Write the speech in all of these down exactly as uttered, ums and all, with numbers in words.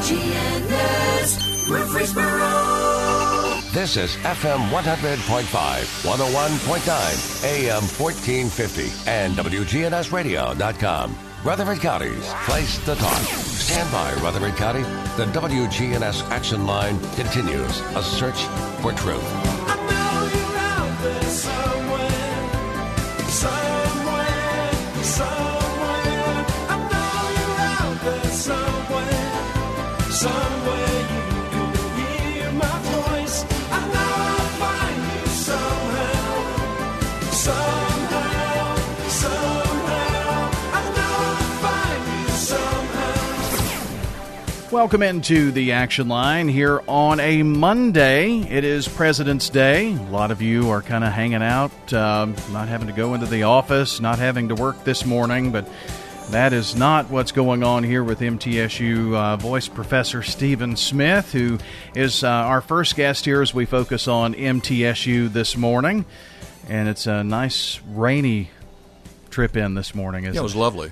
G N S Murfreesboro. This is F M one hundred point five, one oh one point nine, A M fourteen fifty, and W G N S radio dot com. Rutherford County's place to talk. Stand by, Rutherford County. The W G N S Action Line continues a search for truth. I know you're out there somewhere, somewhere, somewhere. I know you're out there somewhere, somewhere you can hear my voice. I know I'll find you somehow, somehow, somehow. I know I'll find you somehow. Welcome into the Action Line here on a Monday. It is President's Day. A lot of you are kind of hanging out, um, not having to go into the office, not having to work this morning, but that is not what's going on here with M T S U uh, voice professor Stephen Smith, who is uh, our first guest here as we focus on M T S U this morning. And it's a nice rainy trip in this morning, isn't Yeah, it was lovely.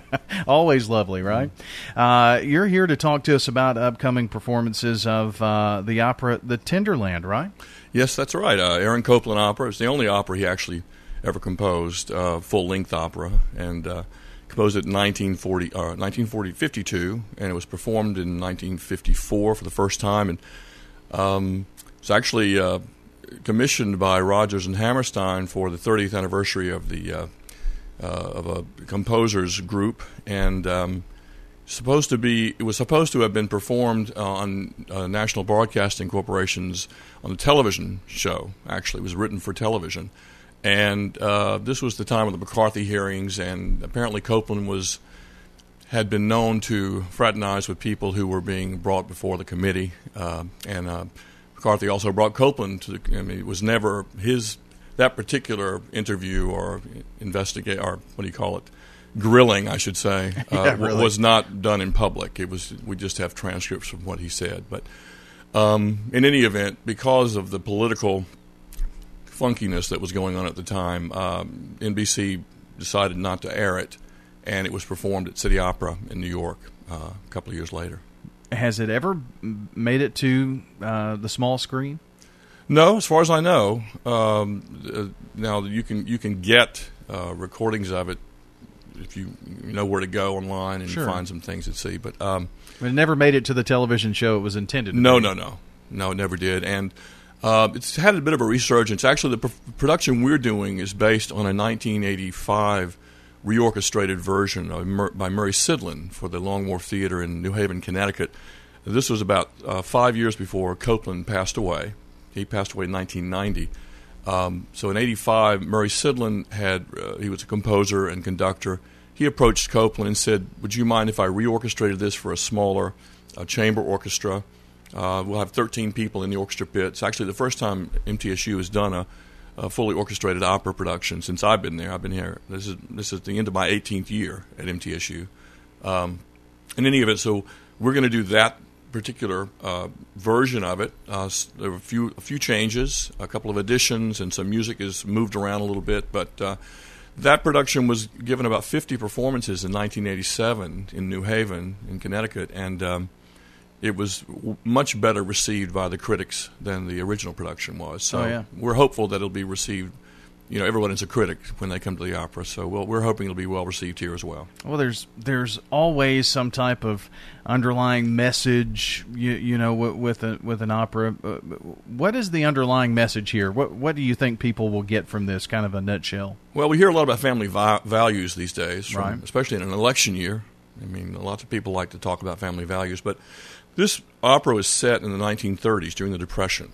Always lovely, right? Uh, you're here to talk to us about upcoming performances of uh, the opera The Tenderland, right? Yes, that's right. Uh, Aaron Copland opera. It's the only opera he actually ever composed, uh, full-length opera, and uh, composed it in nineteen forty, uh, nineteen forty, fifty-two, and it was performed in nineteen fifty-four for the first time. And um, it's actually uh, commissioned by Rodgers and Hammerstein for the thirtieth anniversary of the uh, uh, of a composers group, and um, supposed to be it was supposed to have been performed on uh, National Broadcasting Corporation's on a television show. Actually, it was written for television, and uh, this was the time of the McCarthy hearings, and apparently Copland was had been known to fraternize with people who were being brought before the committee, uh, and uh, McCarthy also brought Copland to the. I mean, it was never his. That particular interview or investigate, or what do you call it, grilling, I should say, uh, Yeah, really. was not done in public. It was we just have transcripts from what he said. But um, in any event, because of the political funkiness that was going on at the time, um, N B C decided not to air it, and it was performed at City Opera in New York uh, a couple of years later. Has it ever made it to uh, the small screen? No, as far as I know. Um, uh, now you can you can get uh, recordings of it if you, you know where to go online and Sure. find some things to see. But um, It never made it to the television show it was intended to no, be. no, no, no, it never did. And uh, it's had a bit of a resurgence. Actually, the pr- production we're doing is based on a nineteen eighty-five reorchestrated version of Mur- by Murray Sidlin for the Long Wharf Theater in New Haven, Connecticut. This was about uh, five years before Copland passed away. He passed away in nineteen ninety. Um, so in eighty-five, Murray Sidlin had uh, he was a composer and conductor. He approached Copland and said, "Would you mind if I reorchestrated this for a smaller uh, chamber orchestra? Uh, we'll have thirteen people in the orchestra pit." It's actually the first time M T S U has done a, a fully orchestrated opera production since I've been there. I've been here. This is this is the end of my eighteenth year at M T S U. Um, in any event, so we're going to do that particular uh, version of it. Uh, there were a few a few changes, a couple of additions, and some music is moved around a little bit. But uh, that production was given about fifty performances in nineteen eighty-seven in New Haven, in Connecticut, and um, it was w- much better received by the critics than the original production was. So Oh, yeah. we're hopeful that it'll be received. You know, everyone is a critic when they come to the opera, so we'll, we're hoping it'll be well received here as well. Well, there's there's always some type of underlying message, you, you know, with, with a, with an opera. Uh, what is the underlying message here? What what do you think people will get from this? Kind of a nutshell. Well, we hear a lot about family vi- values these days, from, Right. especially in an election year. I mean, lots of people like to talk about family values, but this opera was set in the nineteen thirties during the Depression,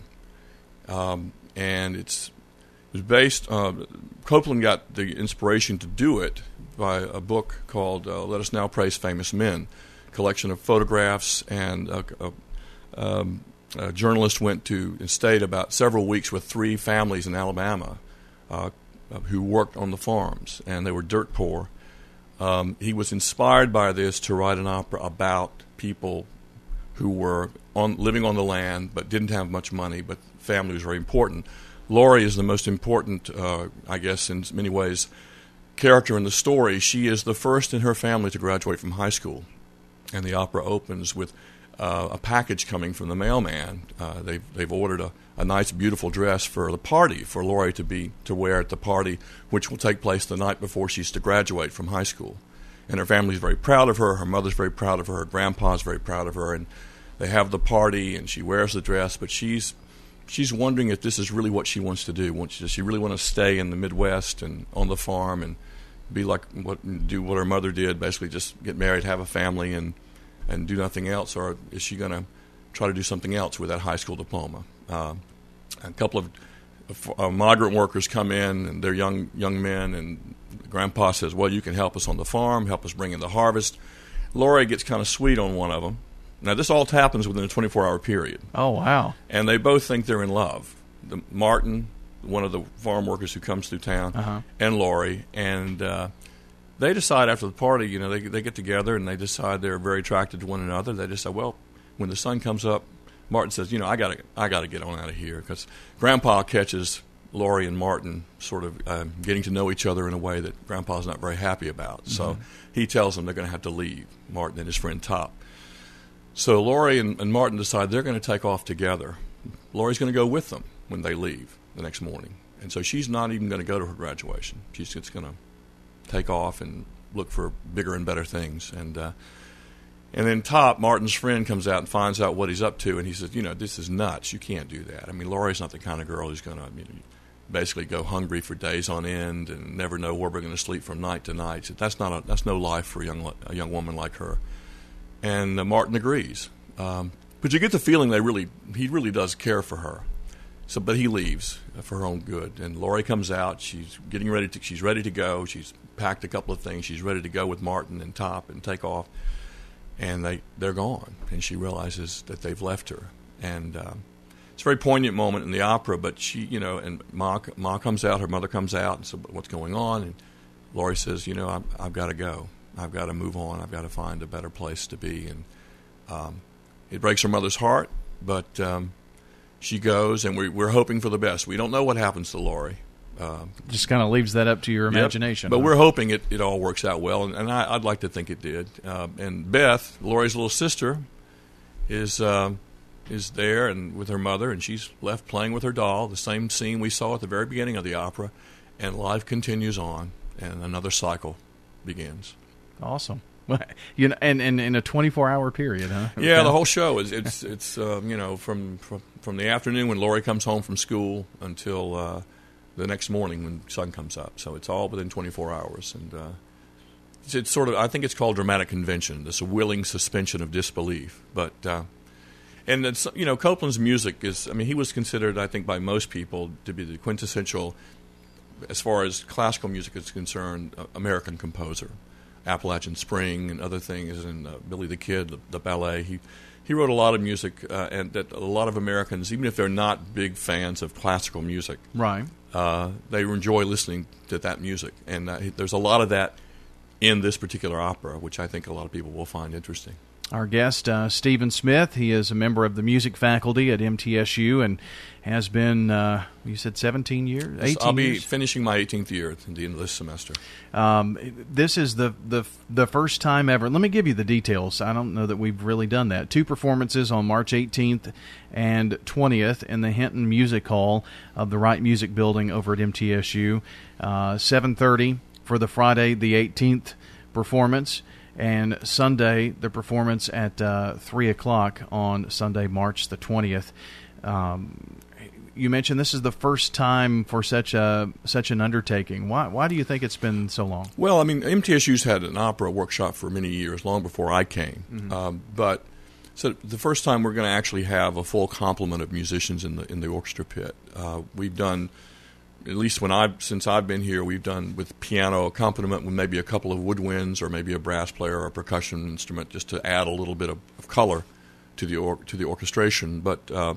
um, and it's it was based. Uh, Copland got the inspiration to do it by a book called uh, "Let Us Now Praise Famous Men," collection of photographs, and a, a, um, a journalist went to and stayed about several weeks with three families in Alabama uh, who worked on the farms, and they were dirt poor. Um, he was inspired by this to write an opera about people who were on, living on the land but didn't have much money, but family was very important. Laurie is the most important, uh, I guess, in many ways, character in the story. She is the first in her family to graduate from high school, and the opera opens with uh, a package coming from the mailman. Uh, they've they've ordered a, a nice, beautiful dress for the party for Lori to be to wear at the party, which will take place the night before she's to graduate from high school. And her family's very proud of her. Her mother's very proud of her. Her grandpa's very proud of her. And they have the party, and she wears the dress, but she's she's wondering if this is really what she wants to do. Does she really want to stay in the Midwest and on the farm and be like what do what her mother did, basically just get married, have a family, and and do nothing else, or is she going to try to do something else with that high school diploma? Uh, a couple of uh, migrant workers come in, and they're young young men, and Grandpa says, "Well, you can help us on the farm, help us bring in the harvest." Lori gets kind of sweet on one of them. Now, this all happens within a twenty-four hour period. Oh, wow. And they both think they're in love. The, Martin, one of the farm workers who comes through town, uh-huh. and Lori. And uh, they decide after the party, you know, they they get together and they decide they're very attracted to one another. They decide, well, when the sun comes up, Martin says, you know, I got to I got to get on out of here, because Grandpa catches Lori and Martin sort of uh, getting to know each other in a way that Grandpa's not very happy about. Mm-hmm. So he tells them they're going to have to leave, Martin and his friend Top. So Lori and, and Martin decide they're going to take off together. Lori's going to go with them when they leave the next morning. And so she's not even going to go to her graduation. She's just going to take off and look for bigger and better things. And uh, and then Top, Martin's friend, comes out and finds out what he's up to, and he says, you know, this is nuts. You can't do that. I mean, Lori's not the kind of girl who's going to, you know, basically go hungry for days on end and never know where we're going to sleep from night to night. So that's not a, that's no life for a young a young woman like her. And uh, Martin agrees, um, but you get the feeling they really he really does care for her. So, but he leaves for her own good. And Lori comes out. She's getting ready to. She's ready to go. She's packed a couple of things. She's ready to go with Martin and Top and take off. And they they're gone. And she realizes that they've left her. And um, it's a very poignant moment in the opera. But she, you know, and Ma Ma comes out. Her mother comes out and says, "What's going on?" And Lori says, "You know, I've, I've got to go. I've got to move on. I've got to find a better place to be." And um, it breaks her mother's heart, but um, she goes, and we, we're hoping for the best. We don't know what happens to Lori. Uh, Just kind of leaves that up to your imagination. Yep. But huh? we're hoping it, it all works out well, and, and I, I'd like to think it did. Uh, and Beth, Lori's little sister, is uh, is there and with her mother, and she's left playing with her doll, the same scene we saw at the very beginning of the opera, and life continues on, and another cycle begins. Awesome. You know, and, and in a twenty-four hour period, huh? Yeah, okay. The whole show is it's it's um, you know from, from from the afternoon when Lori comes home from school until uh, the next morning when the sun comes up. So it's all within twenty-four hours, and uh, it's, it's sort of I think it's called dramatic convention. This willing suspension of disbelief, but uh, and it's, you know, Copland's music is I mean he was considered I think by most people to be the quintessential, as far as classical music is concerned, uh, American composer. Appalachian Spring and other things, and uh, Billy the Kid, the, the ballet. He he wrote a lot of music, uh, and that a lot of Americans, even if they're not big fans of classical music, right, uh, they enjoy listening to that music. And uh, there's a lot of that in this particular opera, which I think a lot of people will find interesting. Our guest, uh, Stephen Smith, he is a member of the music faculty at M T S U and has been, uh, you said seventeen years? eighteen I'll be years? finishing my eighteenth year at the end of this semester. Um, this is the, the the first time ever. Let me give you the details. I don't know that we've really done that. Two performances on March eighteenth and twentieth in the Hinton Music Hall of the Wright Music Building over at M T S U. Uh, seven thirty for the Friday the eighteenth performance. And Sunday, the performance at uh, three o'clock on Sunday, March the twentieth. Um, you mentioned this is the first time for such a such an undertaking. Why why do you think it's been so long? Well, I mean, M T S U's had an opera workshop for many years, long before I came. Mm-hmm. Um, but so the first time we're going to actually have a full complement of musicians in the in the orchestra pit. Uh, we've done. At least when I've since I've been here, we've done with piano accompaniment with maybe a couple of woodwinds or maybe a brass player or a percussion instrument, just to add a little bit of, of color to the or, to the orchestration. But uh,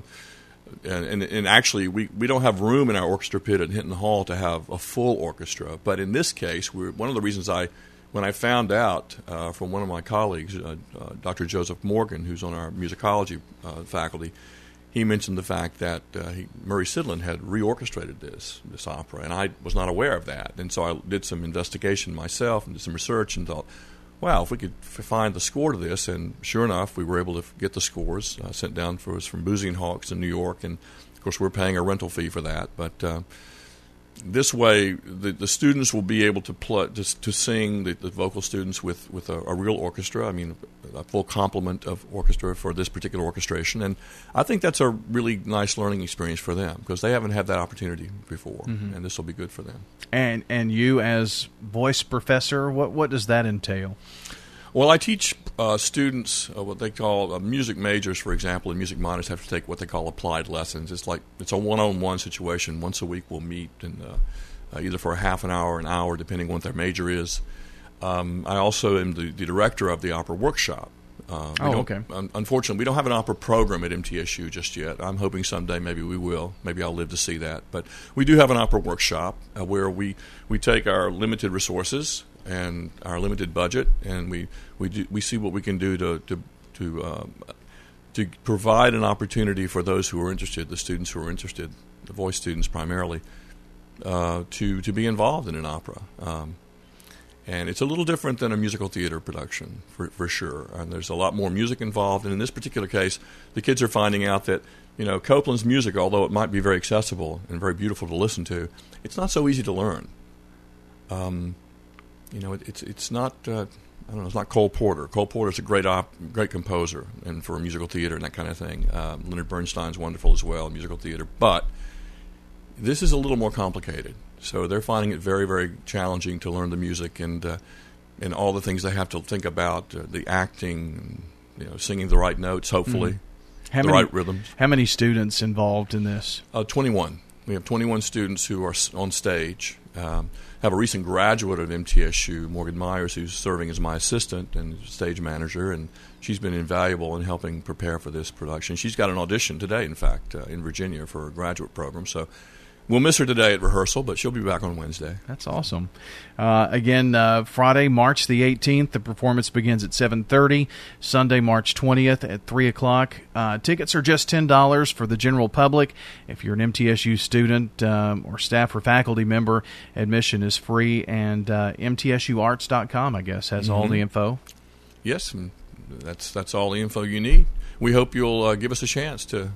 and, and actually, we, we don't have room in our orchestra pit at Hinton Hall to have a full orchestra. But in this case, we're, one of the reasons I when I found out uh, from one of my colleagues, uh, uh, Doctor Joseph Morgan, who's on our musicology uh, faculty. He mentioned the fact that uh, he, Murray Sidlin had reorchestrated this this opera, and I was not aware of that. And so I did some investigation myself and did some research and thought, wow, if we could f- find the score to this, and sure enough, we were able to f- get the scores uh, sent down for us from Boozy and Hawks in New York, and of course we're paying a rental fee for that. But uh, this way, the, the students will be able to play, to, to sing, the, the vocal students, with, with a, a real orchestra. I mean, a full complement of orchestra for this particular orchestration. And I think that's a really nice learning experience for them because they haven't had that opportunity before, mm-hmm. and this will be good for them. And and you as voice professor, what, what does that entail? Well, I teach uh, students uh, what they call uh, music majors, for example, and music minors have to take what they call applied lessons. It's like it's a one-on-one situation. Once a week we'll meet, and uh, uh, either for a half an hour, an hour, depending on what their major is. Um, I also am the, the director of the opera workshop. Uh, we oh, don't, okay. Un- unfortunately, we don't have an opera program at M T S U just yet. I'm hoping someday maybe we will. Maybe I'll live to see that. But we do have an opera workshop uh, where we, we take our limited resources and our limited budget, and we we do, we see what we can do to to to, um, to provide an opportunity for those who are interested, the students who are interested, the voice students primarily, uh, to to be involved in an opera. Um, and it's a little different than a musical theater production, for for sure. And there's a lot more music involved. And in this particular case, the kids are finding out that you know Copland's music, although it might be very accessible and very beautiful to listen to, it's not so easy to learn. Um, You know, it, it's it's not uh, I don't know. It's not Cole Porter. Cole Porter's a great op, great composer, and for musical theater and that kind of thing. Um, Leonard Bernstein's wonderful as well in musical theater. But this is a little more complicated. So they're finding it very, very challenging to learn the music and uh, and all the things they have to think about, uh, the acting, you know, singing the right notes, hopefully, mm-hmm. how the many, right rhythms. How many students involved in this? Uh, twenty-one. We have twenty-one students who are on stage. Um, have a recent graduate of M T S U, Morgan Myers, who's serving as my assistant and stage manager, and she's been invaluable in helping prepare for this production. She's got an audition today, in fact, uh, in Virginia for a graduate program. So we'll miss her today at rehearsal, but she'll be back on Wednesday. That's awesome. Uh, again, uh, Friday, March the eighteenth, the performance begins at seven thirty. Sunday, March twentieth at three o'clock. Uh, tickets are just ten dollars for the general public. If you're an M T S U student um, or staff or faculty member, admission is free. And uh, M T S U arts dot com, I guess, has mm-hmm. all the info. Yes, and that's, that's all the info you need. We hope you'll uh, give us a chance to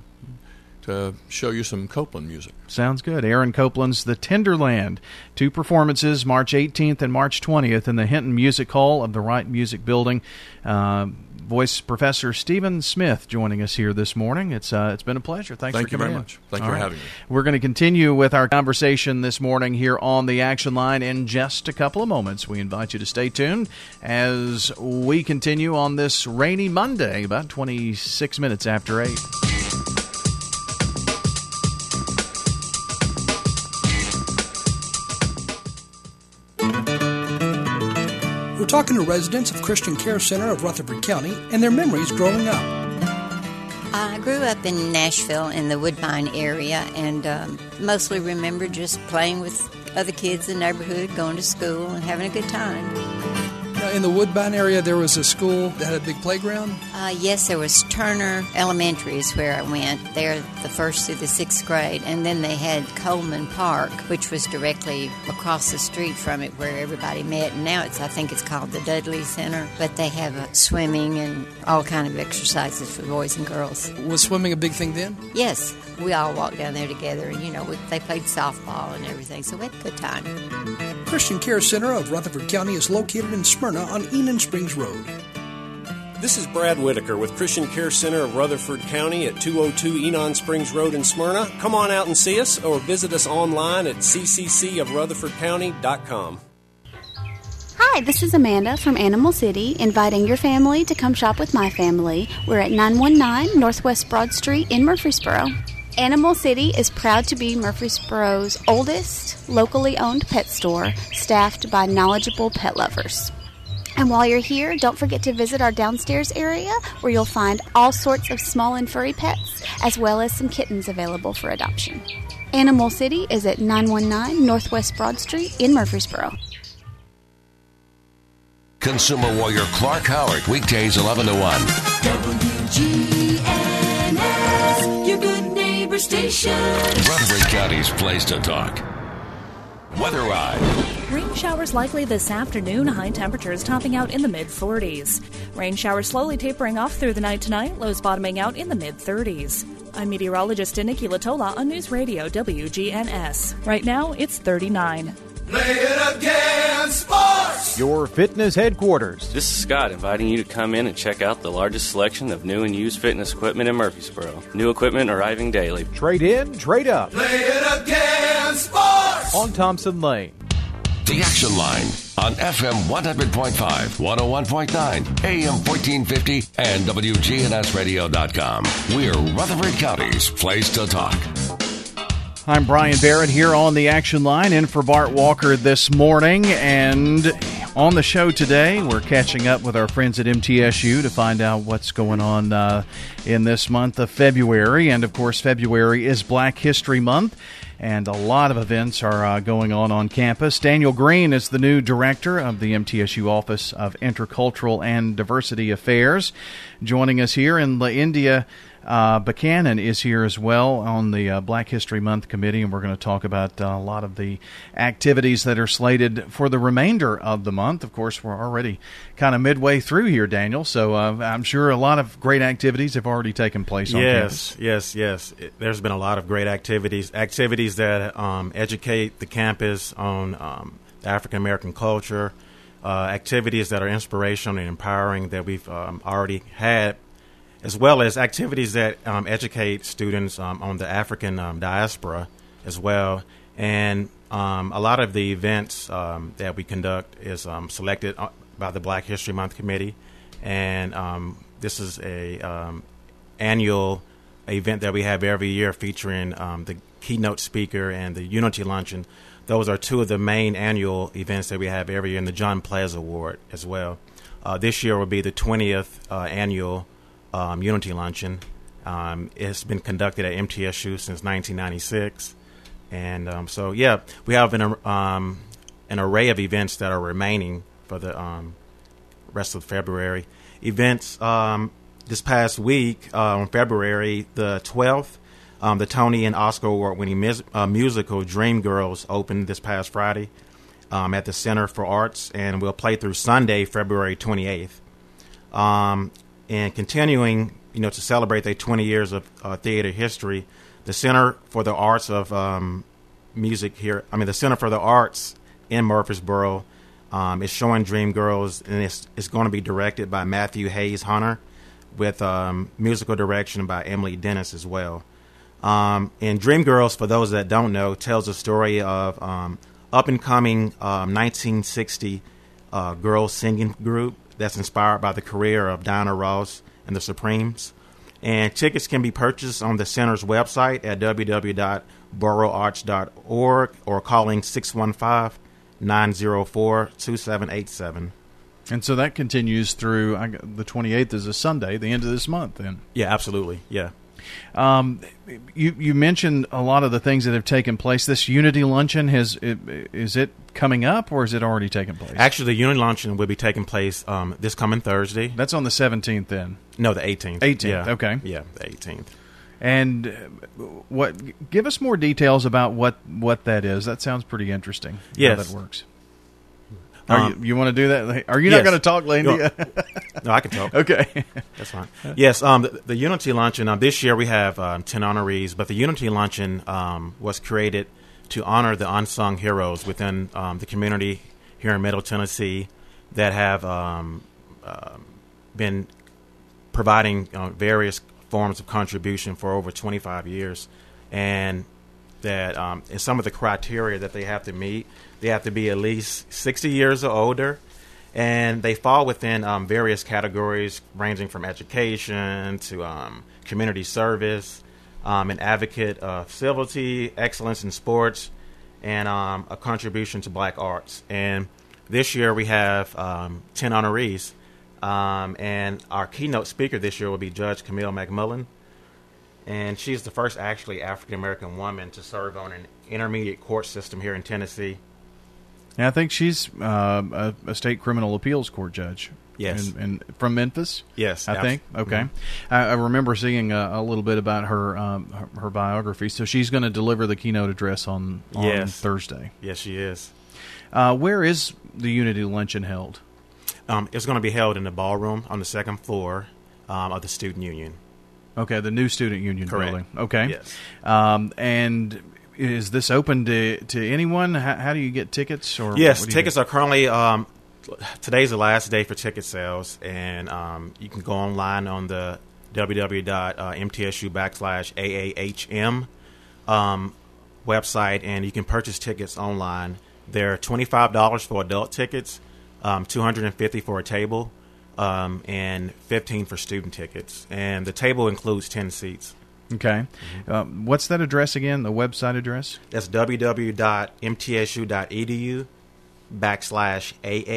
to show you some Copland music. Sounds good. Aaron Copland's The Tenderland. Two performances, March eighteenth and March twentieth in the Hinton Music Hall of the Wright Music Building. Uh, voice professor Stephen Smith joining us here this morning. It's uh, It's been a pleasure. Thanks Thank for coming in. Thank you very much. Thank All you for right. having me. We're going to continue with our conversation this morning here on the Action Line in just a couple of moments. We invite you to stay tuned as we continue on this rainy Monday, about twenty-six minutes after eight. We're talking to residents of Christian Care Center of Rutherford County and their memories growing up. I grew up in Nashville in the Woodbine area and um, mostly remember just playing with other kids in the neighborhood, going to school and having a good time. Now, in the Woodbine area, there was a school that had a big playground? Uh, yes, there was Turner Elementary is where I went. There the first through the sixth grade. And then they had Coleman Park, which was directly across the street from it where everybody met. And now it's, I think it's called the Dudley Center. But they have uh, swimming and all kind of exercises for boys and girls. Was swimming a big thing then? Yes. We all walked down there together. And, you know, we, they played softball and everything. So we had a good time. Christian Care Center of Rutherford County is located in Smyrna on Enon Springs Road. This is Brad Whitaker with Christian Care Center of Rutherford County at two oh two Enon Springs Road in Smyrna. Come on out and see us or visit us online at c c c of rutherford county dot com. Hi, this is Amanda from Animal City, inviting your family to come shop with my family. We're at nine one nine Northwest Broad Street in Murfreesboro. Animal City is proud to be Murfreesboro's oldest locally owned pet store, staffed by knowledgeable pet lovers. And while you're here, don't forget to visit our downstairs area where you'll find all sorts of small and furry pets, as well as some kittens available for adoption. Animal City is at nine one nine Northwest Broad Street in Murfreesboro. Consumer Warrior Clark Howard, weekdays eleven to one. W G N S, your good neighbor station. Rutherford County's place to talk. Weather Ride. Rain showers likely this afternoon, high temperatures topping out in the mid forties. Rain showers slowly tapering off through the night tonight, lows bottoming out in the mid thirties. I'm meteorologist Nikki Latola on News Radio W G N S. Right now, it's thirty-nine. Play it again, sports! Your fitness headquarters. This is Scott inviting you to come in and check out the largest selection of new and used fitness equipment in Murfreesboro. New equipment arriving daily. Trade in, trade up. Play it again, sports! On Thompson Lane. The Action Line on F M one hundred point five, one oh one point nine, A M fourteen fifty, and W G N S radio dot com. We're Rutherford County's place to talk. I'm Brian Barrett here on the Action Line, in for Bart Walker this morning. And on the show today, we're catching up with our friends at M T S U to find out what's going on uh, in this month of February. And, of course, February is Black History Month, and a lot of events are uh, going on on campus. Daniel Green is the new director of the M T S U Office of Intercultural and Diversity Affairs. Joining us here in La India, Uh, Buchanan is here as well on the uh, Black History Month Committee, and we're going to talk about uh, a lot of the activities that are slated for the remainder of the month. Of course, we're already kind of midway through here, Daniel, so uh, I'm sure a lot of great activities have already taken place on campus. Yes, yes, yes. It, there's been a lot of great activities, activities that um, educate the campus on um, the African-American culture, uh, activities that are inspirational and empowering that we've um, already had, as well as activities that um, educate students um, on the African um, diaspora as well. And um, a lot of the events um, that we conduct is um, selected by the Black History Month Committee. And um, this is a um, annual event that we have every year featuring um, the keynote speaker and the Unity Luncheon. Those are two of the main annual events that we have every year, and the John Plaza Award as well. Uh, this year will be the twentieth uh, annual Um, Unity Luncheon. Um, it's been conducted at M T S U since nineteen ninety-six. And um, so, yeah, we have an, um, an array of events that are remaining for the um, rest of February. Events um, this past week, uh, on February the twelfth, um, the Tony and Oscar Award-winning mus- uh, musical Dreamgirls opened this past Friday um, at the Center for Arts, and will play through Sunday, February twenty-eighth. Um, And continuing, you know, to celebrate their twenty years of uh, theater history, the Center for the Arts of um, Music here, I mean, the Center for the Arts in Murfreesboro um, is showing Dreamgirls, and it's, it's going to be directed by Matthew Hayes Hunter, with um, musical direction by Emily Dennis as well. Um, and Dreamgirls, for those that don't know, tells a story of um, up-and-coming um, nineteen sixty uh, girls singing group that's inspired by the career of Diana Ross and the Supremes. And tickets can be purchased on the center's website at w w w dot borough arts dot org or calling six one five, nine zero four, two seven eight seven. And so that continues through I, the twenty-eighth is a Sunday, the end of this month then. Yeah, absolutely. Yeah. Um, you you mentioned a lot of the things that have taken place. This Unity Luncheon, has it, is it coming up or is it already taken place? Actually, the Unity Luncheon will be taking place um, this coming Thursday. That's on the seventeenth then? No, the eighteenth. eighteenth, yeah. okay. Yeah, the eighteenth. And what? Give us more details about what, what that is. That sounds pretty interesting. Yes. How that works. Are Um, you, you want to do that? Are you yes. not going to talk, Landy? No, no, I can talk. Okay. That's fine. Yes, um, the, the Unity Luncheon, uh, this year we have um, ten honorees, but the Unity Luncheon um, was created to honor the unsung heroes within um, the community here in Middle Tennessee that have um, uh, been providing uh, various forms of contribution for over twenty-five years. And that um, and some of the criteria that they have to meet, they have to be at least sixty years or older, and they fall within um, various categories ranging from education to um, community service, um, an advocate of civility, excellence in sports, and um, a contribution to black arts. And this year we have um, ten honorees, um, and our keynote speaker this year will be Judge Camille McMullen. And she's the first actually African-American woman to serve on an intermediate court system here in Tennessee. And I think she's uh, a, a state criminal appeals court judge. Yes. And, and from Memphis? Yes. I think. Okay. Mm-hmm. I, I remember seeing a, a little bit about her um, her, her biography. So she's going to deliver the keynote address on, on yes. Thursday. Yes, she is. Uh, where is the Unity Luncheon held? Um, it's going to be held in the ballroom on the second floor um, of the Student Union. Okay, the new Student Union Correct. building. Okay. Yes. Um, and is this open to, to anyone? How, how do you get tickets? Or Yes, what do you tickets do? are currently, um, today's the last day for ticket sales, and um, you can go online on the www.mtsu backslash AAHM um, website, and you can purchase tickets online. They're twenty-five dollars for adult tickets, um, two hundred fifty dollars for a table, um, and fifteen dollars for student tickets. And the table includes ten seats. Okay. Mm-hmm. Uh, what's that address again, the website address? That's www.mtsu.edu backslash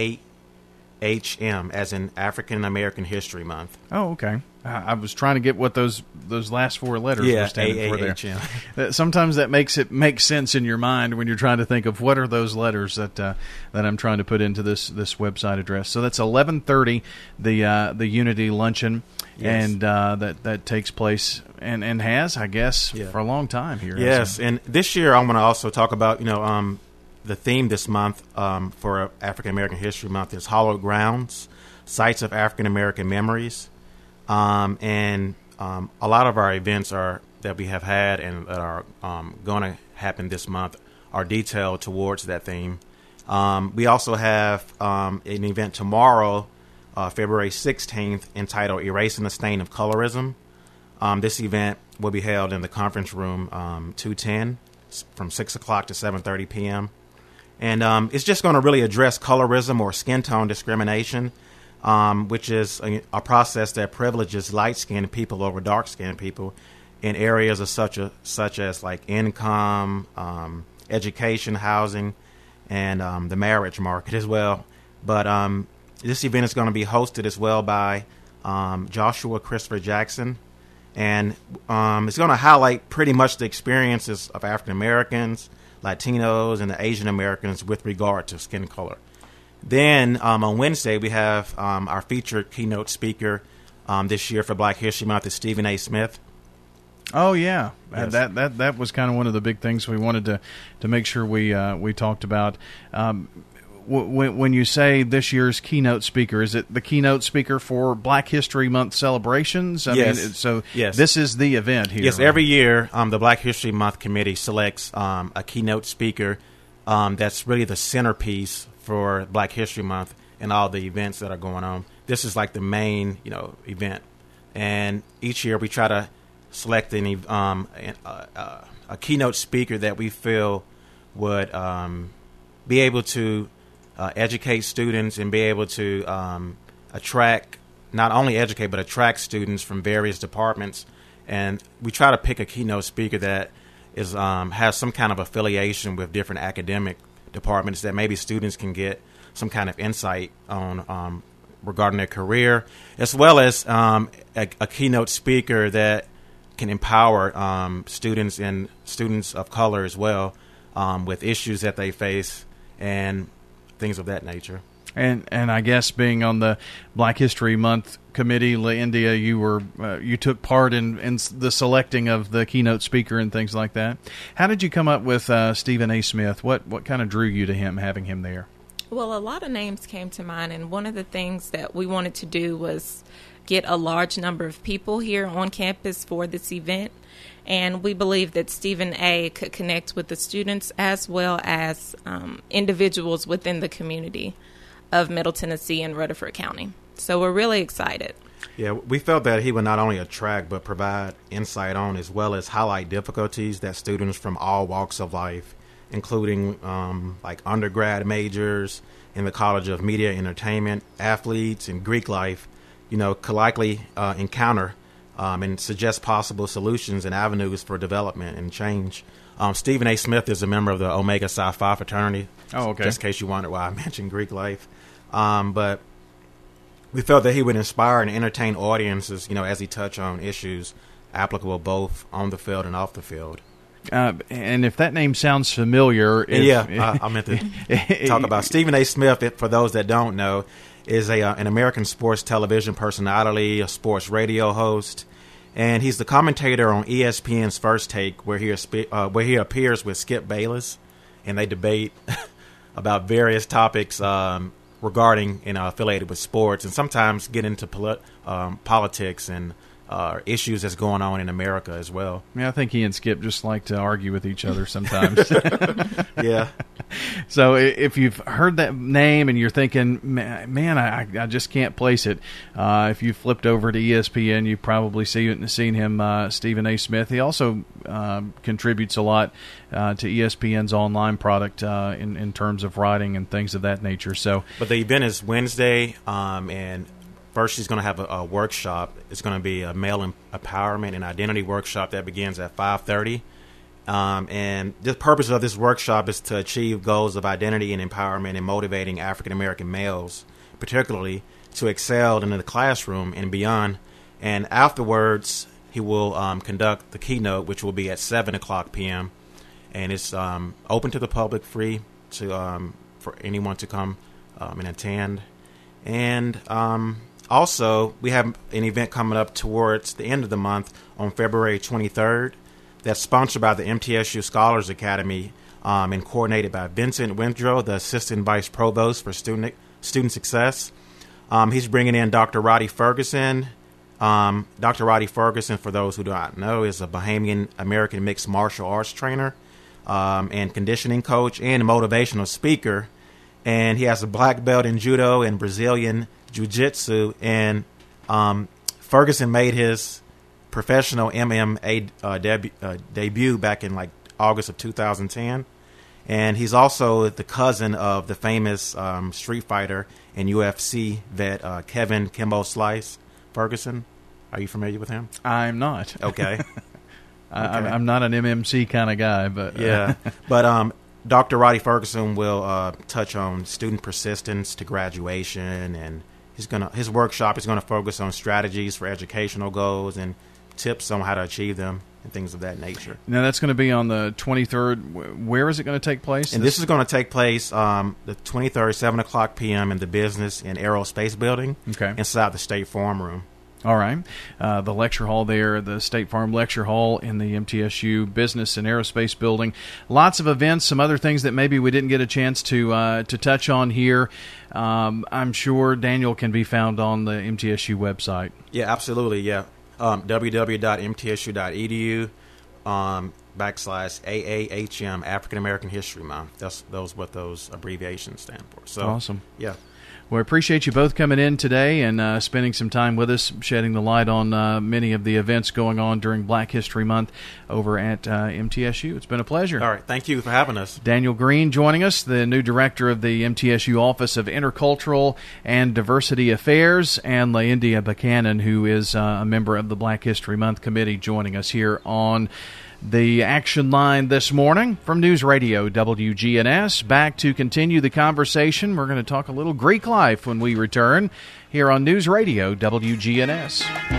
AAHM, as in African American History Month. Oh, okay. I, I was trying to get what those those last four letters Yeah, were standing for there. A A H M. That- Sometimes that makes it make sense in your mind when you're trying to think of what are those letters that uh, that I'm trying to put into this this website address. So that's eleven thirty, the uh, the Unity Luncheon, Yes. and uh, that that takes place and, and has, I guess, Yeah. for a long time here. Yes, hasn't it? and this year I'm going to also talk about, you know, um, the theme this month um, for African American History Month is Hallowed Grounds, Sites of African American Memories. Um, and um, a lot of our events are that we have had and that are um, going to happen this month are detailed towards that theme. Um, we also have um, an event tomorrow, uh, February sixteenth, entitled Erasing the Stain of Colorism. Um, this event will be held in the conference room um, two ten from six o'clock to seven thirty p.m. And um, it's just going to really address colorism or skin tone discrimination, um, which is a, a process that privileges light-skinned people over dark-skinned people in areas of such a, such as like income, um, education, housing, and um, the marriage market as well. But um, this event is going to be hosted as well by um, Joshua Christopher Jackson, and um, it's going to highlight pretty much the experiences of African Americans, Latinos, and the Asian Americans with regard to skin color. Then um, on Wednesday, we have um, our featured keynote speaker um, this year for Black History Month is Stephen A. Smith. Oh yeah, Yes. that that that was kind of one of the big things we wanted to to make sure we uh, we talked about. Um, w- when when you say this year's keynote speaker, is it the keynote speaker for Black History Month celebrations? I Yes. mean, it- so Yes. this is the event here. Yes, right? every year um, the Black History Month Committee selects um, a keynote speaker um, that's really the centerpiece for Black History Month and all the events that are going on. This is like the main, you know, event, and each year we try to select any um, an, uh, uh, a keynote speaker that we feel would um, be able to uh, educate students and be able to um, attract, not only educate, but attract students from various departments. And we try to pick a keynote speaker that is um, has some kind of affiliation with different academic departments that maybe students can get some kind of insight on um, regarding their career, as well as um, a, a keynote speaker that can empower um, students and students of color as well um, with issues that they face and things of that nature. And and I guess being on the Black History Month committee, La India, you were uh, you took part in, in the selecting of the keynote speaker and things like that. How did you come up with uh, Stephen A. Smith? What what kind of drew you to him, having him there? Well, a lot of names came to mind, and one of the things that we wanted to do was get a large number of people here on campus for this event. And we believe that Stephen A. could connect with the students as well as um, individuals within the community of Middle Tennessee and Rutherford County. So we're really excited. Yeah, we felt that he would not only attract but provide insight on as well as highlight difficulties that students from all walks of life, including um, like undergrad majors in the College of Media and Entertainment, athletes, and Greek life, you know, could likely uh, encounter um, and suggest possible solutions and avenues for development and change. Um, Stephen A. Smith is a member of the Omega Psi Phi fraternity. Oh, okay. Just in case you wondered why I mentioned Greek life. Um, but we felt that he would inspire and entertain audiences, you know, as he touched on issues applicable both on the field and off the field. Uh, and if that name sounds familiar, if, yeah, I, I meant to talk about Stephen A. Smith. It, for those that don't know, is a uh, an American sports television personality, a sports radio host, and he's the commentator on E S P N's First Take, where he uh, where he appears with Skip Bayless, and they debate about various topics um, regarding and uh, affiliated with sports, and sometimes get into poli- um, politics and uh, issues that's going on in America as well. Yeah, I think he and Skip just like to argue with each other sometimes. Yeah. So if you've heard that name and you're thinking, man, I, I just can't place it, uh, if you flipped over to E S P N, you've probably see, seen him, uh, Stephen A. Smith. He also uh, contributes a lot uh, to E S P N's online product uh, in, in terms of writing and things of that nature. So, But the event is Wednesday, um, and first she's going to have a, a workshop. It's going to be a male empowerment and identity workshop that begins at five thirty. Um, and the purpose of this workshop is to achieve goals of identity and empowerment and motivating African-American males, particularly, to excel in the classroom and beyond. And afterwards, he will um, conduct the keynote, which will be at seven o'clock p.m. And it's um, open to the public, free to um, for anyone to come um, and attend. And um, also, we have an event coming up towards the end of the month on February twenty-third. That's sponsored by the M T S U Scholars Academy um, and coordinated by Vincent Windrow, the Assistant Vice Provost for Student Student Success. Um, he's bringing in Doctor Roddy Ferguson. Um, Doctor Roddy Ferguson, for those who do not know, is a Bahamian American mixed martial arts trainer um, and conditioning coach and motivational speaker. And he has a black belt in judo and Brazilian jiu-jitsu. And um, Ferguson made his professional M M A uh, debu- uh, debut back in like August of two thousand ten, and he's also the cousin of the famous um, Street Fighter and U F C vet uh, Kevin Kimbo Slice Ferguson. Are you familiar with him? I'm not. Okay. I, okay. I'm not an M M C kind of guy, but uh. yeah. But um, Doctor Roddy Ferguson will uh, touch on student persistence to graduation, and he's gonna his workshop is gonna focus on strategies for educational goals and tips on how to achieve them and things of that nature. Now, that's going to be on the twenty-third. Where is it going to take place? And this, this is going to take place um, the twenty-third, seven o'clock p.m. in the Business and Aerospace Building okay. inside the State Farm Room. All right. Uh, the lecture hall there, the State Farm Lecture Hall in the M T S U Business and Aerospace Building. Lots of events, some other things that maybe we didn't get a chance to uh, to touch on here. Um, I'm sure Daniel can be found on the M T S U website. Yeah, absolutely, yeah. Um, w w w dot m t s u dot e d u um, backslash A A H M, African American History Month. That's those what those abbreviations stand for. So awesome. Yeah. Well, I appreciate you both coming in today and uh, spending some time with us, shedding the light on uh, many of the events going on during Black History Month over at uh, M T S U. It's been a pleasure. All right. Thank you for having us. Daniel Green joining us, the new director of the M T S U Office of Intercultural and Diversity Affairs, and LaIndia Buchanan, who is uh, a member of the Black History Month Committee, joining us here on the Action Line this morning from News Radio W G N S. Back to continue the conversation. We're going to talk a little Greek life when we return here on News Radio W G N S.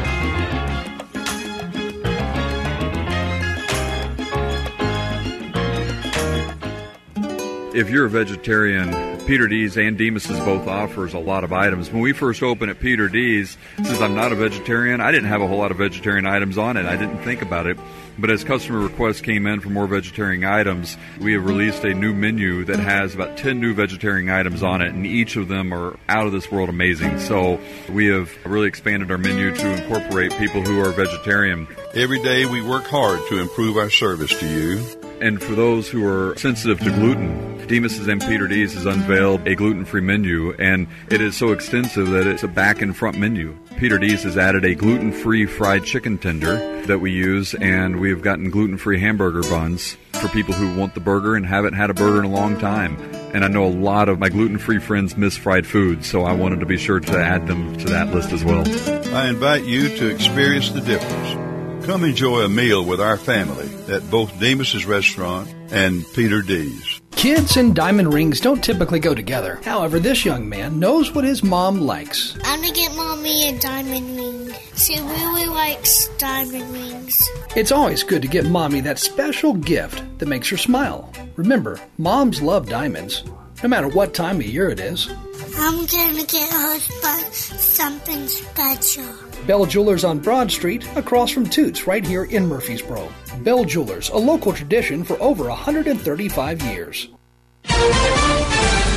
If you're a vegetarian, Peter D's and Demas's both offers a lot of items. When we first opened at Peter D's, since I'm not a vegetarian, I didn't have a whole lot of vegetarian items on it. I didn't think about it. But as customer requests came in for more vegetarian items, we have released a new menu that has about ten new vegetarian items on it, and each of them are out of this world amazing. So we have really expanded our menu to incorporate people who are vegetarian. Every day we work hard to improve our service to you. And for those who are sensitive to gluten, Demas's and Peter D's has unveiled a gluten-free menu, and it is so extensive that it's a back and front menu. Peter D's has added a gluten-free fried chicken tender that we use, and we have gotten gluten-free hamburger buns for people who want the burger and haven't had a burger in a long time. And I know a lot of my gluten-free friends miss fried food, so I wanted to be sure to add them to that list as well. I invite you to experience the difference. Come enjoy a meal with our family at both Demas's Restaurant and Peter D's. Kids and diamond rings don't typically go together. However, this young man knows what his mom likes. I'm going to get Mommy a diamond ring. She really likes diamond rings. It's always good to get Mommy that special gift that makes her smile. Remember, moms love diamonds, no matter what time of year it is. I'm going to get her something special. Bell Jewelers on Broad Street, across from Toots, right here in Murfreesboro. Bell Jewelers, a local tradition for over one hundred thirty-five years.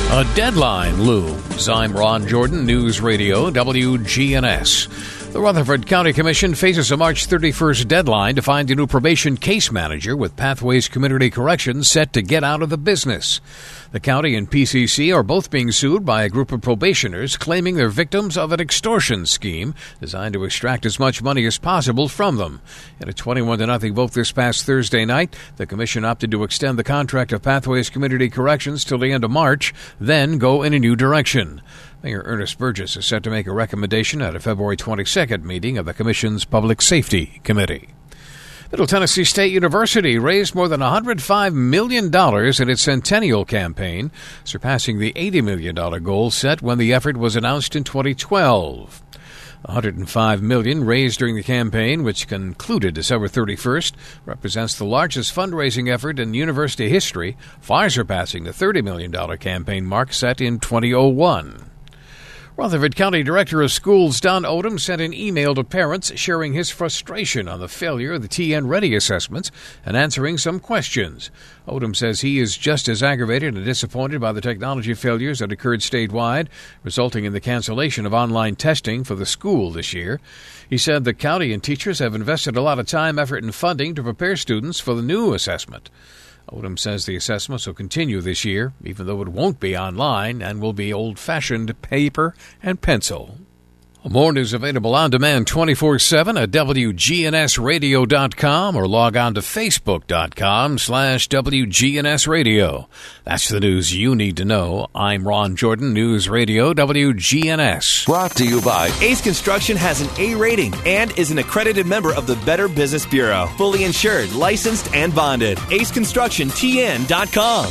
A deadline looms. I'm Ron Jordan, News Radio W G N S. The Rutherford County Commission faces a March thirty-first deadline to find a new probation case manager with Pathways Community Corrections set to get out of the business. The county and P C C are both being sued by a group of probationers claiming they're victims of an extortion scheme designed to extract as much money as possible from them. In a twenty-one to nothing vote this past Thursday night, the commission opted to extend the contract of Pathways Community Corrections till the end of March, then go in a new direction. Mayor Ernest Burgess is set to make a recommendation at a February twenty-second meeting of the Commission's Public Safety Committee. Middle Tennessee State University raised more than one hundred five million dollars in its centennial campaign, surpassing the eighty million dollars goal set when the effort was announced in twenty twelve. one hundred five million dollars raised during the campaign, which concluded December thirty-first, represents the largest fundraising effort in university history, far surpassing the thirty million dollars campaign mark set in two thousand one. Rutherford County Director of Schools Don Odom sent an email to parents sharing his frustration on the failure of the T N Ready assessments and answering some questions. Odom says he is just as aggravated and disappointed by the technology failures that occurred statewide, resulting in the cancellation of online testing for the school this year. He said the county and teachers have invested a lot of time, effort, and funding to prepare students for the new assessment. Odom says the assessments will continue this year, even though it won't be online and will be old-fashioned paper and pencil. More news available on demand twenty-four seven at W G N S radio dot com or log on to Facebook dot com slash W G N S radio. That's the news you need to know. I'm Ron Jordan, News Radio W G N S. Brought to you by Ace Construction has an A rating and is an accredited member of the Better Business Bureau. Fully insured, licensed, and bonded. ace construction T N dot com.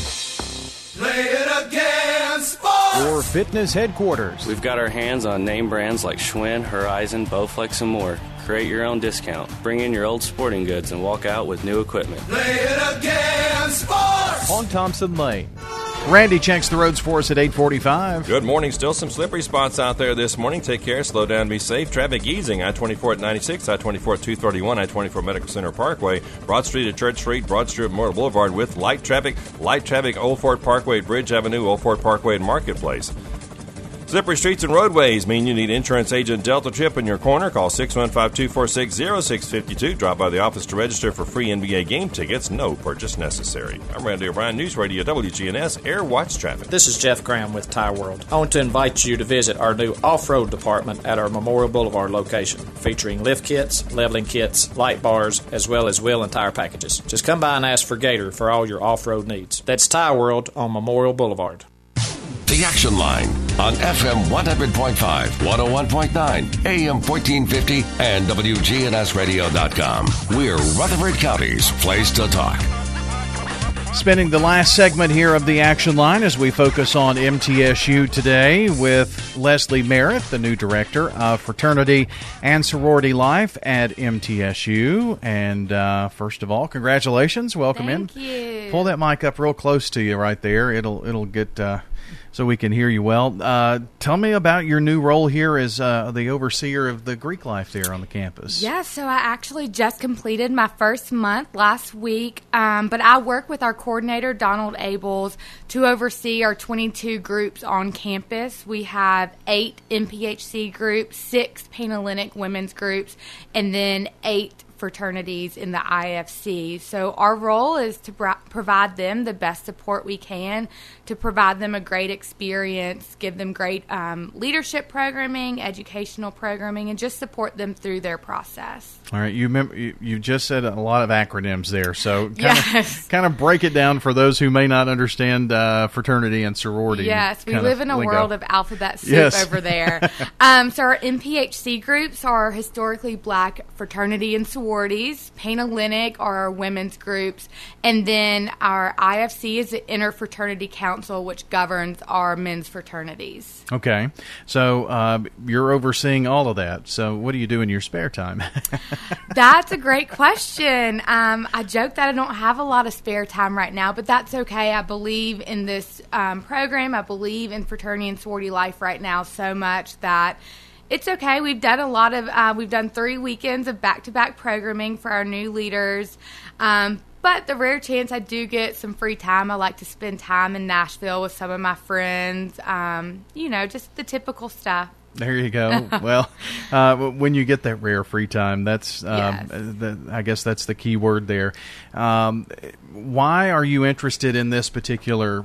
Play it again, sports! Your fitness headquarters. We've got our hands on name brands like Schwinn, Horizon, Bowflex, and more. Create your own discount. Bring in your old sporting goods and walk out with new equipment. Play it again, sports! On Thompson Lane. Randy checks the roads for us at eight forty-five. Good morning. Still some slippery spots out there this morning. Take care. Slow down. Be safe. Traffic easing. I twenty-four at ninety-six, I twenty-four at two thirty-one, I twenty-four Medical Center Parkway, Broad Street at Church Street, Broad Street at Memorial Boulevard with light traffic. Light traffic, Old Fort Parkway at Bridge Avenue, Old Fort Parkway at Marketplace. Slippery streets and roadways mean you need insurance agent Delta Trip in your corner. Call six one five, two four six, zero six five two. Drop by the office to register for free N B A game tickets. No purchase necessary. I'm Randy O'Brien, News Radio W G N S, Air Watch Traffic. This is Jeff Graham with Tire World. I want to invite you to visit our new off-road department at our Memorial Boulevard location, featuring lift kits, leveling kits, light bars, as well as wheel and tire packages. Just come by and ask for Gator for all your off-road needs. That's Tire World on Memorial Boulevard. The Action Line on F M one hundred point five, one oh one point nine, A M fourteen fifty, and W G N S radio dot com. We're Rutherford County's place to talk. Spending the last segment here of the Action Line as we focus on M T S U today with Leslie Merritt, the new director of Fraternity and Sorority Life at M T S U. And uh, first of all, congratulations. Welcome Thank in. you. Pull that mic up real close to you right there. It'll it'll get uh, so we can hear you well. Uh, tell me about your new role here as uh, the overseer of the Greek life there on the campus. Yeah, so I actually just completed my first month last week, um, but I work with our coordinator, Donald Abels, to oversee our twenty-two groups on campus. We have eight M P H C groups, six Panhellenic women's groups, and then eight fraternities in the I F C. So our role is to br- provide them the best support we can, to provide them a great experience, give them great um, leadership programming, educational programming, and just support them through their process. All right, you remember you, you just said a lot of acronyms there, so kind Yes. of kind of break it down for those who may not understand uh, fraternity and sorority. Yes, we kind live in a lingo. world of alphabet soup Yes. over there. um, so our M P H C groups are historically black fraternity and sororities. Panhellenic are our women's groups. And then our I F C is the Interfraternity Council, which governs our men's fraternities. Okay, so uh, you're overseeing all of that. So what do you do in your spare time? That's a great question. Um, I joke that I don't have a lot of spare time right now, but that's okay. I believe in this um, program. I believe in fraternity and sorority life right now so much that It's okay. We've done a lot of, uh, we've done three weekends of back-to-back programming for our new leaders. Um, but the rare chance I do get some free time, I like to spend time in Nashville with some of my friends. Um, you know, just the typical stuff. There you go. Well, uh, when you get that rare free time, that's, um, Yes. the, I guess that's the key word there. Um, why are you interested in this particular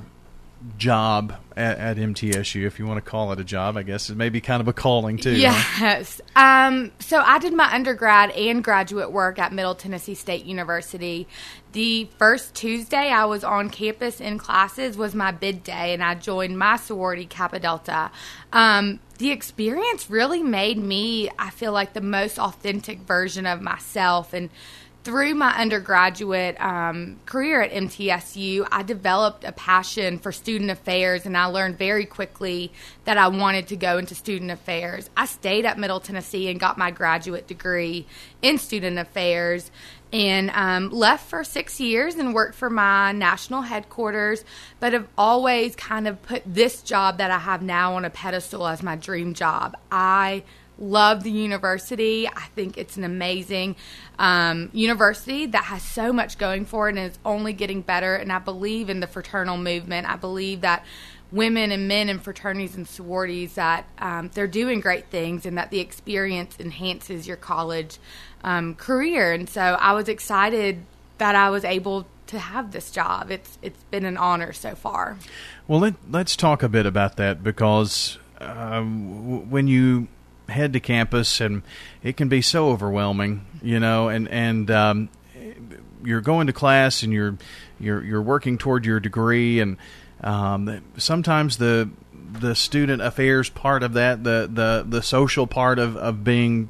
job at, at M T S U, if you want to call it a job? I guess it may be kind of a calling too. huh? Yes. Um, so I did my undergrad and graduate work at Middle Tennessee State University. The first Tuesday I was on campus in classes was my bid day, and I joined my sorority, Kappa Delta. Um, the experience really made me, I feel like, the most authentic version of myself. And through my undergraduate um, career at M T S U, I developed a passion for student affairs, and I learned very quickly that I wanted to go into student affairs. I stayed at Middle Tennessee and got my graduate degree in student affairs, and um, left for six years and worked for my national headquarters, but have always kind of put this job that I have now on a pedestal as my dream job. I love the university. I think it's an amazing um, university that has so much going for it and is only getting better. And I believe in the fraternal movement. I believe that women and men in fraternities and sororities, that um, they're doing great things and that the experience enhances your college um, career. And so I was excited that I was able to have this job. It's It's been an honor so far. Well, let, let's talk a bit about that, because um, w- when you head to campus, and it can be so overwhelming, you know, and and um, you're going to class and you're you're you're working toward your degree, and um, sometimes the the student affairs part of that, the the the social part of, of being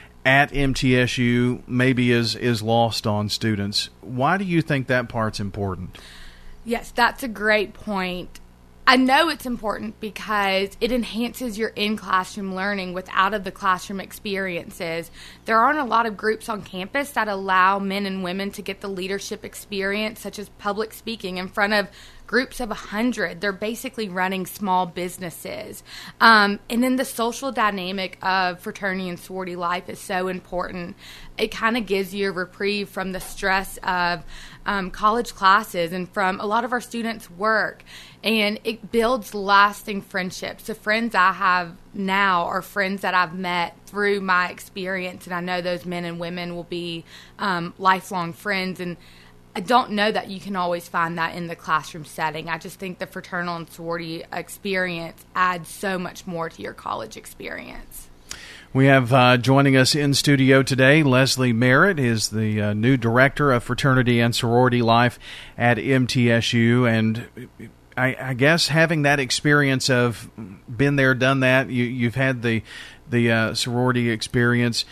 at M T S U maybe is is lost on students. Why do you think that part's important? Yes, that's a great point. I know it's important because it enhances your in-classroom learning with out-of-the-classroom experiences. There aren't a lot of groups on campus that allow men and women to get the leadership experience, such as public speaking in front of groups of a hundred. They're basically running small businesses. Um, and then the social dynamic of fraternity and sorority life is so important. It kind of gives you a reprieve from the stress of um, college classes and from a lot of our students' work. And it builds lasting friendships. The friends I have now are friends that I've met through my experience, and I know those men and women will be um, lifelong friends. And I don't know that you can always find that in the classroom setting. I just think the fraternal and sorority experience adds so much more to your college experience. We have uh, joining us in studio today, Leslie Merritt is the uh, new director of fraternity and sorority life at M T S U, and I, I guess having that experience of been there, done that, you, you've had the the uh, sorority experience,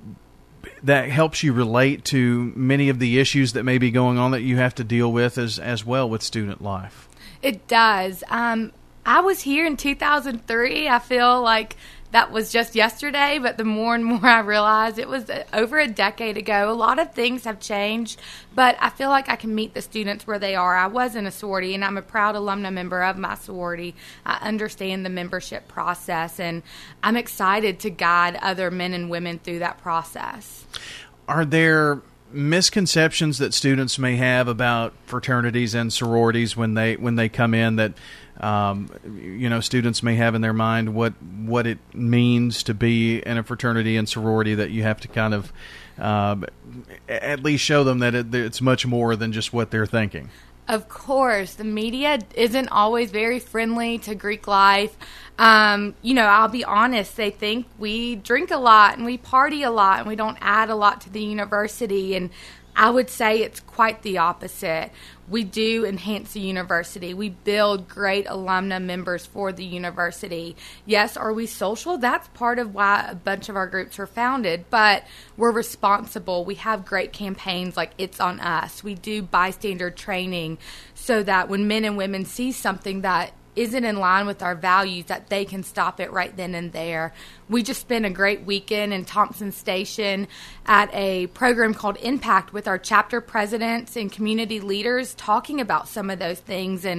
that helps you relate to many of the issues that may be going on that you have to deal with as as well with student life. It does. Um, I was here in two thousand three. I feel like that was just yesterday, but the more and more I realize it was over a decade ago. A lot of things have changed, but I feel like I can meet the students where they are. I was in a sorority, and I'm a proud alumna member of my sorority. I understand the membership process, and I'm excited to guide other men and women through that process. Are there misconceptions that students may have about fraternities and sororities when they when they come in that um, you know students may have in their mind what what it means to be in a fraternity and sorority, that you have to kind of uh, at least show them that it, it's much more than just what they're thinking? Of course, the media isn't always very friendly to Greek life. Um, you know, I'll be honest, they think we drink a lot and we party a lot and we don't add a lot to the university. And I would say it's quite the opposite. We do enhance the university. We build great alumna members for the university. Yes, are we social? That's part of why a bunch of our groups were founded, but we're responsible. We have great campaigns like It's on Us. We do bystander training so that when men and women see something that isn't in line with our values, that they can stop it right then and there. We just spent a great weekend in Thompson Station at a program called Impact with our chapter presidents and community leaders talking about some of those things. And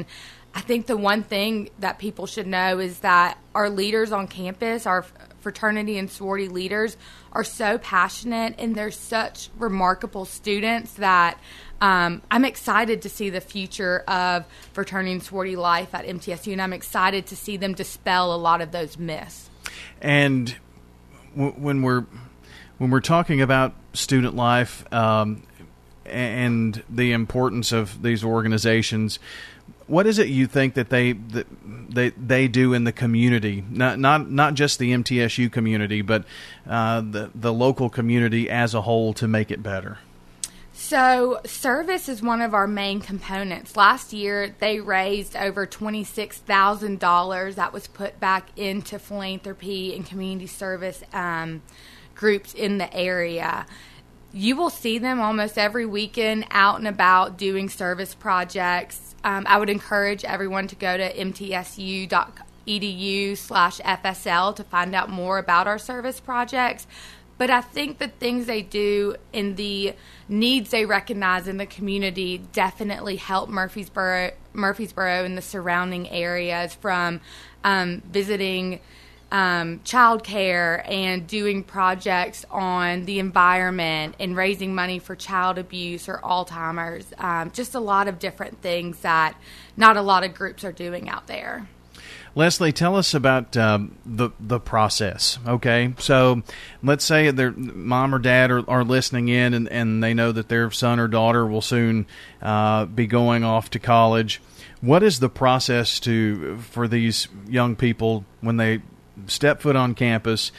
I think the one thing that people should know is that our leaders on campus, our fraternity and sorority leaders, are so passionate, and they're such remarkable students that um, I'm excited to see the future of fraternity and sorority life at M T S U, and I'm excited to see them dispel a lot of those myths. And w- when we're when we're talking about student life um, and the importance of these organizations, what is it you think that they that they they do in the community, not not not just the M T S U community, but uh, the the local community as a whole, to make it better? So service is one of our main components. Last year, they raised over twenty-six thousand dollars that was put back into philanthropy and community service um, groups in the area. You will see them almost every weekend out and about doing service projects. Um, I would encourage everyone to go to m t s u dot e d u slash f s l to find out more about our service projects. But I think the things they do and the needs they recognize in the community definitely help Murfreesboro, Murfreesboro and the surrounding areas, from um, visiting um, childcare and doing projects on the environment and raising money for child abuse or Alzheimer's. Um, just a lot of different things that not a lot of groups are doing out there. Leslie, tell us about um, the the process. Okay, so let's say their mom or dad are, are listening in, and, and they know that their son or daughter will soon uh, be going off to college. What is the process to for these young people when they step foot on campus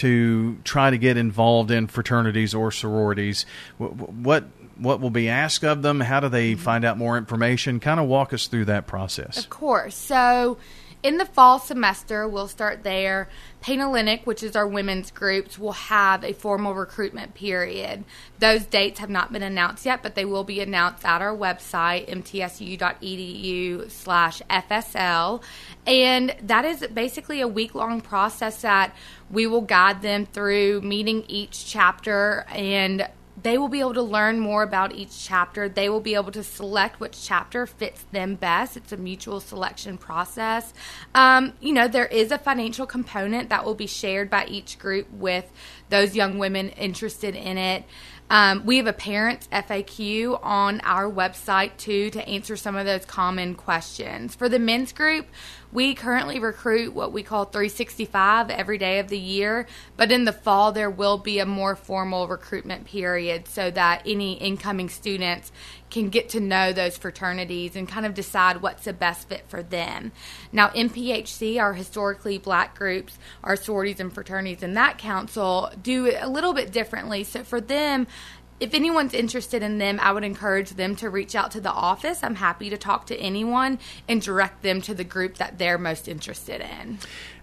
to try to get involved in fraternities or sororities? What what will be asked of them? How do they find out more information? Kind of walk us through that process. Of course. So in the fall semester, we'll start there. Panhellenic, which is our women's groups, will have a formal recruitment period. Those dates have not been announced yet, but they will be announced at our website, m t s u dot e d u slash f s l. And that is basically a week-long process that we will guide them through, meeting each chapter, and they will be able to learn more about each chapter. They will be able to select which chapter fits them best. It's a mutual selection process. Um, you know, there is a financial component that will be shared by each group with those young women interested in it. Um, we have a parents F A Q on our website, too, to answer some of those common questions. For the men's group, we currently recruit what we call three sixty-five every day of the year, but in the fall there will be a more formal recruitment period so that any incoming students can get to know those fraternities and kind of decide what's the best fit for them. Now, M P H C, our historically black groups, our sororities and fraternities in that council, do it a little bit differently. So for them, if anyone's interested in them, I would encourage them to reach out to the office. I'm happy to talk to anyone and direct them to the group that they're most interested in.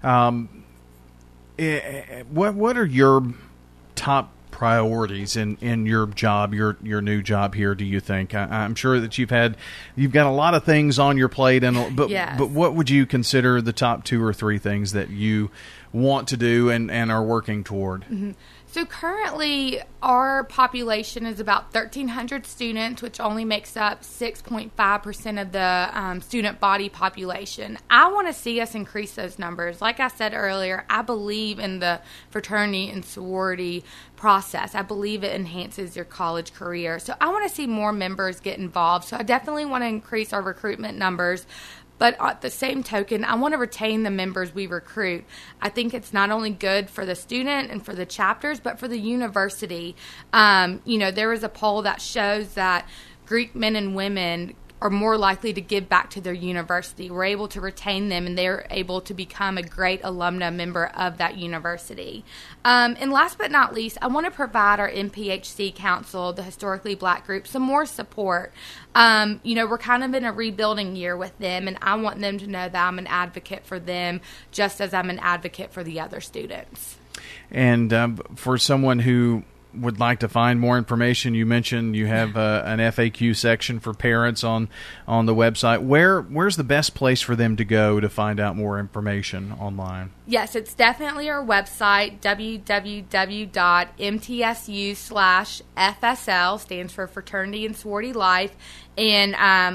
Um, what what are your top priorities in, in your job, your your new job here? Do you think? I, I'm sure that you've had you've got a lot of things on your plate, and but yes. but what would you consider the top two or three things that you want to do and, and are working toward? Mm-hmm. So currently, our population is about thirteen hundred students, which only makes up six point five percent of the um, student body population. I want to see us increase those numbers. Like I said earlier, I believe in the fraternity and sorority process. I believe it enhances your college career. So I want to see more members get involved. So I definitely want to increase our recruitment numbers. But at the same token, I want to retain the members we recruit. I think it's not only good for the student and for the chapters, but for the university. Um, you know, there is a poll that shows that Greek men and women are more likely to give back to their university. We're able to retain them, and they're able to become a great alumna member of that university. Um, and last but not least, I want to provide our M P H C Council, the historically black group, some more support. Um, you know, we're kind of in a rebuilding year with them, and I want them to know that I'm an advocate for them, just as I'm an advocate for the other students. And um, for someone who would like to find more information, you mentioned you have uh, an F A Q section for parents on on the website. Where where's the best place for them to go to find out more information online? Yes, it's definitely our website, w w w dot m t s u slash f s l, stands for Fraternity and Sorority Life. And um,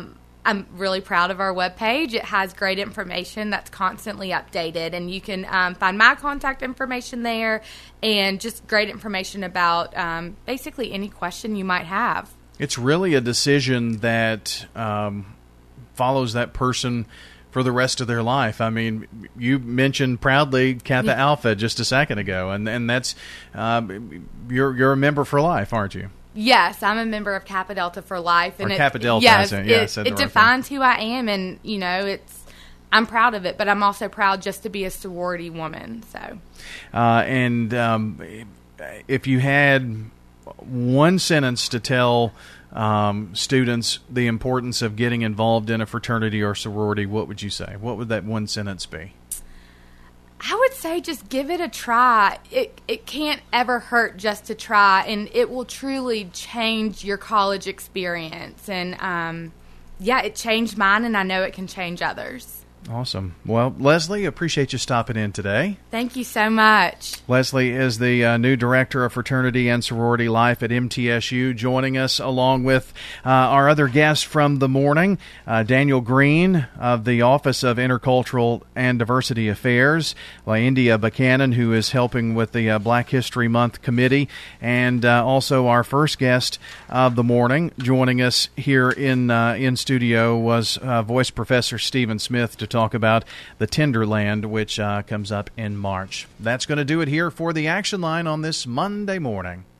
I'm really proud of our webpage. It has great information that's constantly updated, and you can um, find my contact information there and just great information about um, basically any question you might have. It's really a decision that um, follows that person for the rest of their life. I mean, you mentioned proudly Kappa Yeah. Alpha just a second ago, and and that's um, you're you're a member for life, aren't you? Yes, I'm a member of Kappa Delta for life, and Or it, Kappa Delta, Yes, I said- yeah, I it, said the it right thing. defines who I am, and you know, it's I'm proud of it. But I'm also proud just to be a sorority woman. So, Uh, and um, if you had one sentence to tell um, students the importance of getting involved in a fraternity or sorority, what would you say? What would that one sentence be? I would say just give it a try. It it can't ever hurt just to try, and it will truly change your college experience. And um, yeah, it changed mine, and I know it can change others. Awesome. Well, Leslie, appreciate you stopping in today. Thank you so much. Leslie is the uh, new director of fraternity and sorority life at M T S U, joining us along with uh, our other guest from the morning, uh, Daniel Green of the Office of Intercultural and Diversity Affairs, uh, India Buchanan, who is helping with the uh, Black History Month committee, and uh, also our first guest of the morning, joining us here in uh, in studio was uh, voice professor Stephen Smith to talk about the Tenderland, which uh, comes up in March. That's going to do it here for the Action Line on this Monday morning.